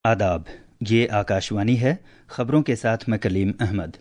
आदाब, ये आकाशवाणी है। खबरों के साथ मैं कलीम अहमद।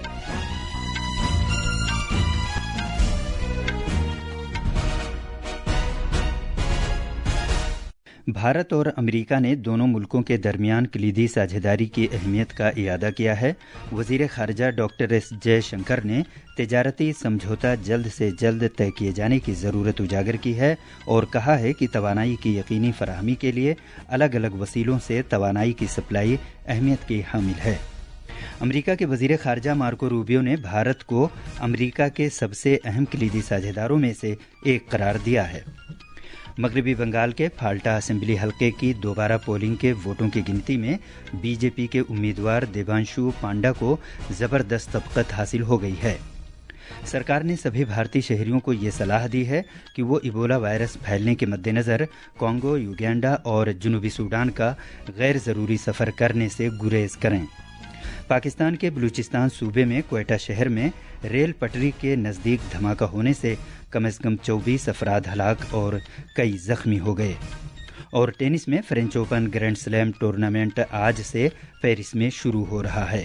भारत और अमेरिका ने दोनों मुल्कों के दरमियान कलीदी साझेदारी की अहमियत का इयादा किया है। वज़ीर ख़ारजा डॉक्टर एस जयशंकर ने तिजारती समझौता जल्द से जल्द तय किए जाने की ज़रूरत उजागर की है और कहा है कि तवानाई की यकीनी फराहमी के लिए अलग अलग वसीलों से तवानाई की सप्लाई अहमियत की हामिल है। अमेरिका के वज़ीर ख़ारजा मार्को रूबियो ने भारत को अमेरिका के सबसे अहम कलीदी साझेदारों में से एक करार दिया है। मगरबी बंगाल के फाल्टा असेंबली हलके की दोबारा पोलिंग के वोटों की गिनती में बीजेपी के उम्मीदवार देवांशु पांडा को ज़बरदस्त सबकत हासिल हो गई है। सरकार ने सभी भारतीय शहरियों को ये सलाह दी है कि वो इबोला वायरस फैलने के मद्देनज़र कांगो, युगांडा और जनूबी सूडान का गैर ज़रूरी सफ़र करने से गुरेज करें। पाकिस्तान के बलूचिस्तान सूबे में क्वेटा शहर में रेल पटरी के नज़दीक धमाका होने से कम से कम 24 अफराद हलाक और कई जख्मी हो गए। और टेनिस में French Open Grand Slam tournament आज से पेरिस में शुरू हो रहा है।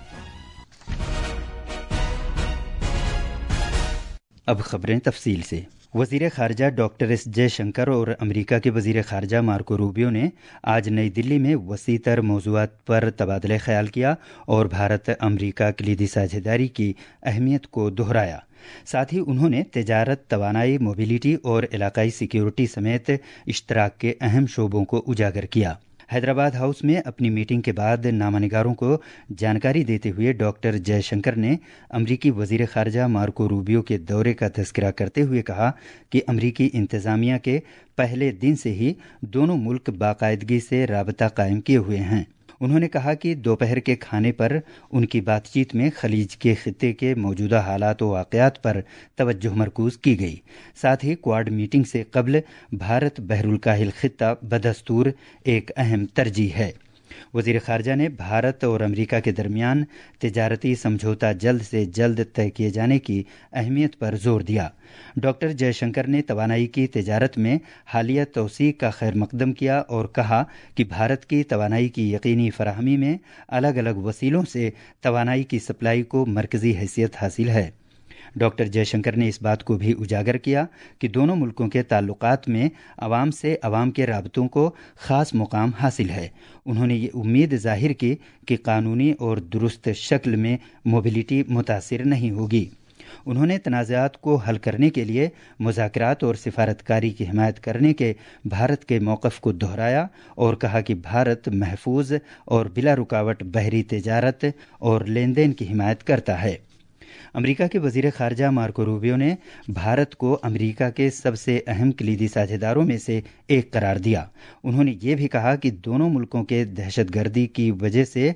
अब खबरें तफसील से। वज़ीर ख़ारजा डॉक्टर एस जयशंकर और अमेरिका के वज़ीर ख़ारजा मार्को रूबियो ने आज नई दिल्ली में वसी तर मौज़ूआत पर तबादला ख़याल किया और भारत अमेरिका कलीदी साझेदारी की अहमियत को दोहराया। साथ ही उन्होंने तिजारत, तवानाई, मोबिलिटी और इलाकाई सिक्योरिटी समेत इश्तराक के अहम शोबों को उजागर किया। हैदराबाद हाउस में अपनी मीटिंग के बाद नामानिगारों को जानकारी देते हुए डॉक्टर जयशंकर ने अमरीकी वज़ीर ख़ारजा मार्को रूबियो के दौरे का तज़किरा करते हुए कहा कि अमरीकी इंतज़ामिया के पहले दिन से ही दोनों मुल्क बाकायदगी से राबता कायम किए हुए हैं। उन्होंने कहा कि दोपहर के खाने पर उनकी बातचीत में खलीज के खित्ते के मौजूदा हालात व वाक़यात पर तवज्जो मरकूज़ की गई। साथ ही क्वाड मीटिंग से कबल भारत बहरुल काहिल खित्ता बदस्तूर एक अहम तरजीह है। वज़ीर ख़ारजा ने भारत और अमेरिका के दरमियान तिजारती समझौता जल्द से जल्द तय किए जाने की अहमियत पर जोर दिया। डॉक्टर जयशंकर ने तवानाई की तिजारत में हालिया तौसीक़ का खैर मकदम किया और कहा कि भारत की तवानाई की यकीनी फराहमी में अलग अलग वसीलों से तवानाई की सप्लाई को मरकज़ी हैसियत हासिल है। डॉक्टर जयशंकर ने इस बात को भी उजागर किया कि दोनों मुल्कों के ताल्लुकात में अवाम से अवाम के राबतों को ख़ास मुकाम हासिल है। उन्होंने ये उम्मीद ज़ाहिर की कि कानूनी और दुरुस्त शक्ल में मोबिलिटी मुतासिर नहीं होगी। उन्होंने तनाज़ात को हल करने के लिए मुज़ाकरात और सिफारतकारी की हिमायत करने के भारत के मौक़िफ़ को दोहराया और कहा कि भारत महफूज और बिला रुकावट बहरी तिजारत और लेन देन की हिमायत करता है। अमेरिका के वज़ीर ख़ारजा मार्को रूबियो ने भारत को अमेरिका के सबसे अहम कलीदी साझेदारों में से एक करार दिया। उन्होंने ये भी कहा कि दोनों मुल्कों के दहशतगर्दी की वजह से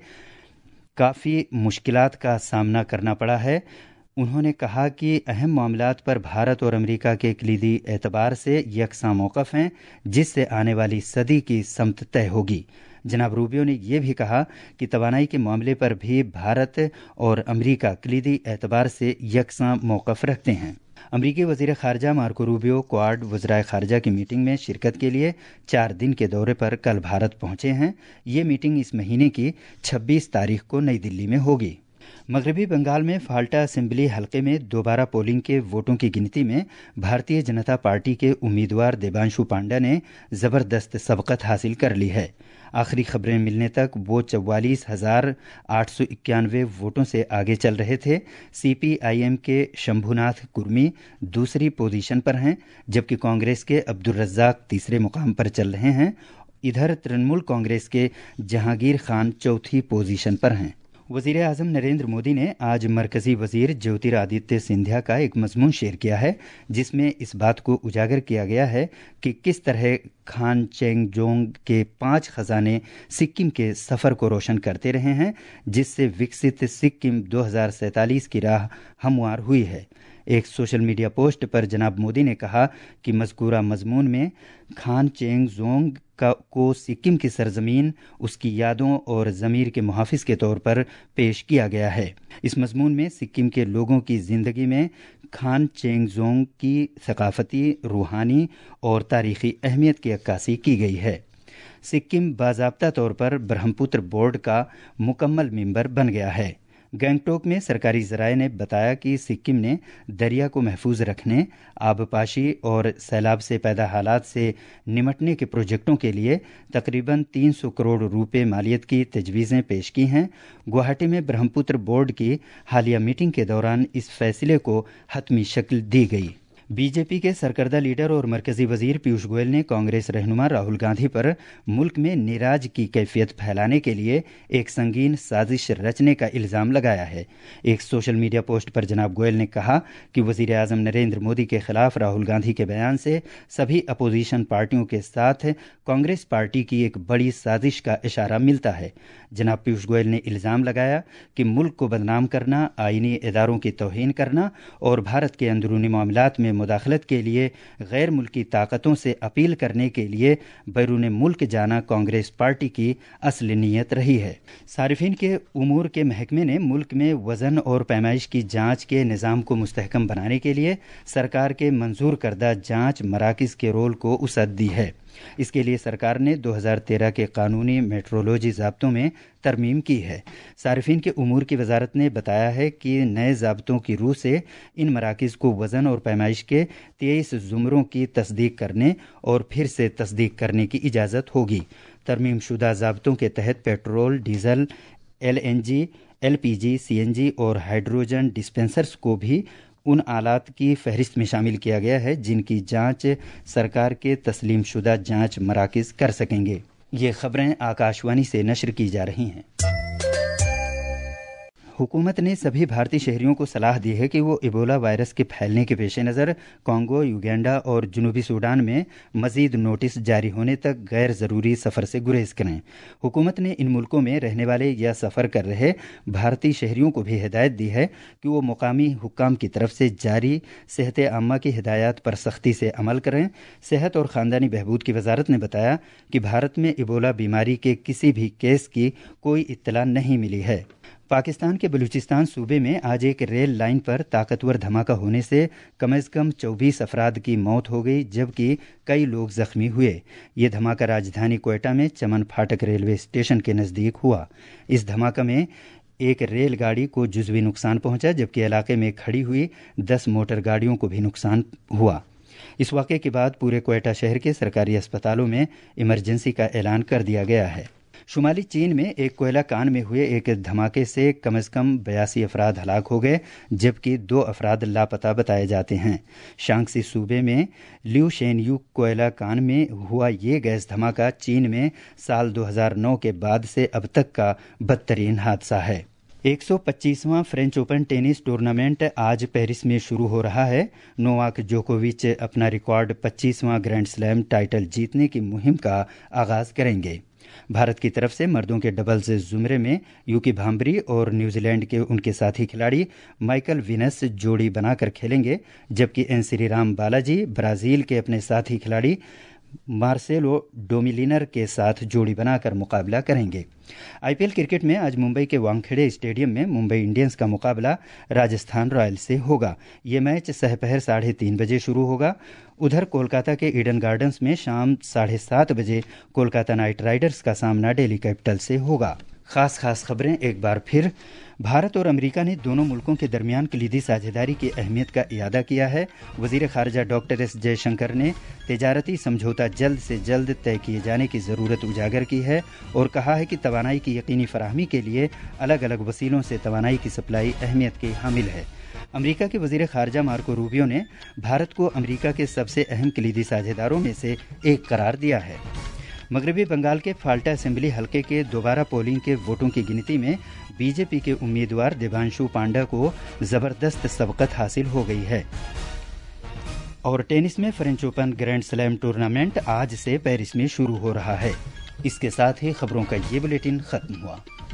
काफ़ी मुश्किलात का सामना करना पड़ा है। उन्होंने कहा कि अहम मामलात पर भारत और अमेरिका के कलीदी एतबार से यकसा मौक़िफ़ हैं, जिससे आने वाली सदी की समत तय होगी। जनाब रूबियो ने यह भी कहा कि तवानाई के मामले पर भी भारत और अमेरिका कलीदी एतबार से यकसा मौक़िफ़ रखते हैं। अमरीकी वज़ीर ख़ारजा मार्को रूबियो क्वाड वज़राए ख़ारजा की मीटिंग में शिरकत के लिए 4 दिन के दौरे पर कल भारत पहुंचे हैं। ये मीटिंग इस महीने की 26 तारीख को नई दिल्ली में होगी। मगरबी बंगाल में फाल्टा असेंबली हलके में दोबारा पोलिंग के वोटों की गिनती में भारतीय जनता पार्टी के उम्मीदवार देवांशु पांडा ने ज़बरदस्त सबकत हासिल कर ली है। आखिरी खबरें मिलने तक वो 44,891 वोटों से आगे चल रहे थे। CPIM के शंभुनाथ कुर्मी दूसरी पोजीशन पर हैं, जबकि कांग्रेस के अब्दुल रज़्ज़ाक तीसरे मुकाम पर चल रहे हैं। इधर तृणमूल कांग्रेस के जहांगीर खान चौथी पोजीशन पर हैं। वज़ीर आज़म नरेंद्र मोदी ने आज मरकज़ी वज़ीर ज्योतिरादित्य सिंधिया का एक मज़मून शेयर किया है, जिसमें इस बात को उजागर किया गया है कि किस तरह खान चेंगजोंग के 5 खजाने सिक्किम के सफ़र को रोशन करते रहे हैं, जिससे विकसित सिक्किम 2047 की राह हमवार हुई है। एक सोशल मीडिया पोस्ट पर जनाब मोदी ने कहा कि मज़कूरा मज़मून में खान चेंगजोंग को सिक्किम की सरजमीन, उसकी यादों और ज़मीर के मुहाफ़िज़ के तौर पर पेश किया गया है। इस मज़मून में सिक्किम के लोगों की ज़िंदगी में खान चेंगजोंग की सकाफ़ती, रूहानी और तारीख़ी अहमियत की अक्कासी की गई है। सिक्किम बाज़ाब्ता तौर पर ब्रह्मपुत्र बोर्ड का मुकम्मल मेंबर बन गया है। गैंगटोक में सरकारी ज़राए ने बताया कि सिक्किम ने दरिया को महफूज रखने, आबपाशी और सैलाब से पैदा हालात से निमटने के प्रोजेक्टों के लिए तकरीबन 300 करोड़ रुपए मालियत की तजवीज़ें पेश की हैं। गुवाहाटी में ब्रह्मपुत्र बोर्ड की हालिया मीटिंग के दौरान इस फैसले को हतमी शक्ल दी गई। बीजेपी के सरकर्दा लीडर और मरकजी वजीर पीयूष गोयल ने कांग्रेस रहनुमा राहुल गांधी पर मुल्क में निराज की कैफियत फैलाने के लिए एक संगीन साजिश रचने का इल्ज़ाम लगाया है। एक सोशल मीडिया पोस्ट पर जनाब गोयल ने कहा कि वजीर आज़म नरेंद्र मोदी के खिलाफ राहुल गांधी के बयान से सभी अपोजिशन पार्टियों के साथ कांग्रेस पार्टी की एक बड़ी साजिश का इशारा मिलता है। जनाब पीयूष गोयल ने इल्ज़ाम लगाया कि मुल्क को बदनाम करना, आईनी इदारों की तौहीन करना और भारत के अंदरूनी मामलात में मुदाखलत के लिए गैर मुल्की ताकतों से अपील करने के लिए बैरून मुल्क जाना कांग्रेस पार्टी की असली नीयत रही है। सारिफिन के उमूर के महकमे ने मुल्क में वजन और पैमाइश की जांच के निज़ाम को मुस्तहकम बनाने के लिए सरकार के मंजूर करदा जांच मराकिज़ के रोल को वसअत दी है। इसके लिए सरकार ने 2013 के कानूनी मेट्रोलॉजी ज़ाब्तों में तरमीम की है। सारिफिन के उमूर की वजारत ने बताया है कि नए ज़ाब्तों की रूह से इन मराकिज़ को वज़न और पैमाइश के 23 ज़ुमरों की तस्दीक करने और फिर से तस्दीक करने की इजाज़त होगी। तरमीम शुदा ज़ाब्तों के तहत petrol, diesel, LNG, LPG, CNG और हाइड्रोजन डिस्पेंसर्स को भी उन आलात की फहरिस्त में शामिल किया गया है जिनकी जांच सरकार के तस्लीम शुदा जांच मराकिज़ कर सकेंगे। ये खबरें आकाशवाणी से नशर की जा रही हैं। हुकूमत ने सभी भारतीय शहरियों को सलाह दी है कि वो इबोला वायरस के फैलने के पेश नज़र कांगो, युगांडा और जनूबी सूडान में मज़ीद नोटिस जारी होने तक गैर ज़रूरी सफ़र से गुरेज करें। हुकूमत ने इन मुल्कों में रहने वाले या सफ़र कर रहे भारतीय शहरियों को भी हिदायत दी है कि वो मुकामी हुक्काम की तरफ से जारी सेहत आम्मा की हिदायत पर सख्ती से अमल करें। सेहत और ख़ानदानी बहबूद की वजारत ने बताया कि भारत में इबोला बीमारी के किसी भी केस की कोई इत्तला नहीं मिली है। पाकिस्तान के बलूचिस्तान सूबे में आज एक रेल लाइन पर ताकतवर धमाका होने से कम से कम 24 अफराद की मौत हो गई जबकि कई लोग जख्मी हुए। ये धमाका राजधानी क्वेटा में चमन फाटक रेलवे स्टेशन के नज़दीक हुआ। इस धमाका में एक रेलगाड़ी को जुज़वी नुकसान पहुंचा जबकि इलाके में खड़ी हुई 10 मोटर गाड़ियों को भी नुकसान हुआ। इस वाक़े के बाद पूरे क्वेटा शहर के सरकारी अस्पतालों में इमरजेंसी का ऐलान कर दिया गया है। शुमाली चीन में एक कोयला कान में हुए एक धमाके से कम 82 अफराद हलाक हो गए जबकि 2 अफराद लापता बताए जाते हैं। शांगसी सूबे में ल्यू शेनयू कोयला कान में हुआ ये गैस धमाका चीन में साल 2009 के बाद से अब तक का बदतरीन हादसा है। 125वां फ्रेंच ओपन टेनिस टूर्नामेंट आज पेरिस में शुरू हो रहा है। नोवाक जोकोविच अपना रिकॉर्ड 25वां ग्रैंड स्लैम टाइटल जीतने की मुहिम का आगाज करेंगे। भारत की तरफ से मर्दों के डबल्स जुमरे में यूकी भांबरी और न्यूजीलैंड के उनके साथी खिलाड़ी माइकल विनस जोड़ी बनाकर खेलेंगे जबकि एन श्रीराम बालाजी ब्राजील के अपने साथी खिलाड़ी मार्सेलो डोमिलिनर के साथ जोड़ी बनाकर मुकाबला करेंगे। IPL क्रिकेट में आज मुंबई के वानखेड़े स्टेडियम में मुंबई इंडियंस का मुकाबला राजस्थान रॉयल्स से होगा। ये मैच सहपहर 3:30 बजे शुरू होगा। उधर कोलकाता के ईडन गार्डन्स में शाम 7:30 बजे कोलकाता नाइट राइडर्स का सामना दिल्ली कैपिटल से होगा। खास खबरें एक बार फिर। भारत और अमेरिका ने दोनों मुल्कों के दरमियान कलीदी साझेदारी की अहमियत का इयादा किया है। वज़ीर ख़ारजा डॉक्टर एस जयशंकर ने तिजारती समझौता जल्द से जल्द तय किए जाने की ज़रूरत उजागर की है और कहा है कि तवानाई की यकीनी फराहमी के लिए अलग अलग वसीलों से तवानाई की सप्लाई अहमियत की हामिल है। अमेरिका के वज़ीर ख़ारजा मार्को रूबियो ने भारत को अमेरिका के सबसे अहम कलीदी साझेदारों में से एक करार दिया है। मगरबी बंगाल के फाल्टा असेंबली हलके के दोबारा पोलिंग के वोटों की गिनती में बीजेपी के उम्मीदवार देवांशु पांडा को जबरदस्त सबकत हासिल हो गई है। और टेनिस में French Open Grand Slam tournament आज से पेरिस में शुरू हो रहा है। इसके साथ ही खबरों का ये बुलेटिन खत्म हुआ।